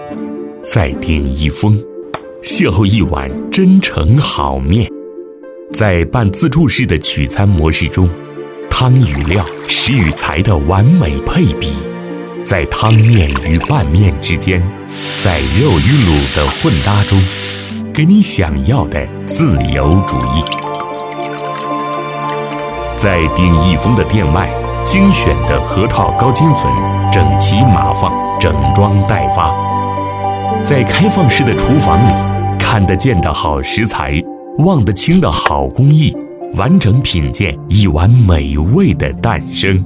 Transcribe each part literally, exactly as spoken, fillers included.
再订一封，邂逅一碗真诚好面。在半自助式的取餐模式中，汤与料、食与材的完美配比，在汤面与拌面之间，在肉与卤的混搭中，给你想要的自由主义。在丁一峰的店外，精选的核桃高筋粉整齐码放，整装待发。在开放式的厨房里，看得见的好食材，望得清的好工艺，完整品鉴一碗美味的诞生。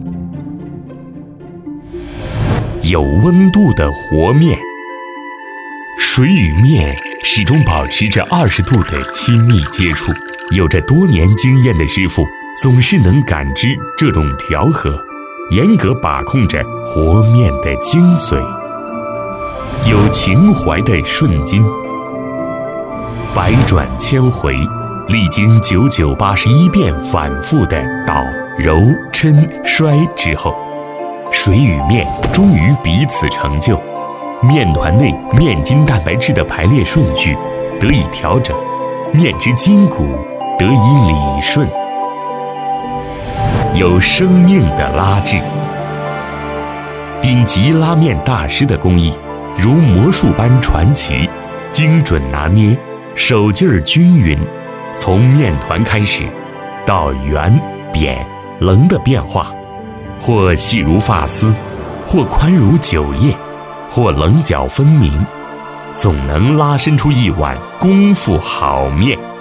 有温度的和面，水与面始终保持着二十度的亲密接触，有着多年经验的师傅总是能感知这种调和，严格把控着和面的精髓。有情怀的顺筋，百转千回，历经九九八十一变反复的倒揉抻摔之后，水与面终于彼此成就，面团内面筋蛋白质的排列顺序得以调整，面之筋骨得以理顺。有生命的拉制，顶级拉面大师的工艺如魔术般传奇，精准拿捏，手劲儿均匀，从面团开始到圆扁棱的变化，或细如发丝，或宽如酒液，或棱角分明，总能拉伸出一碗功夫好面。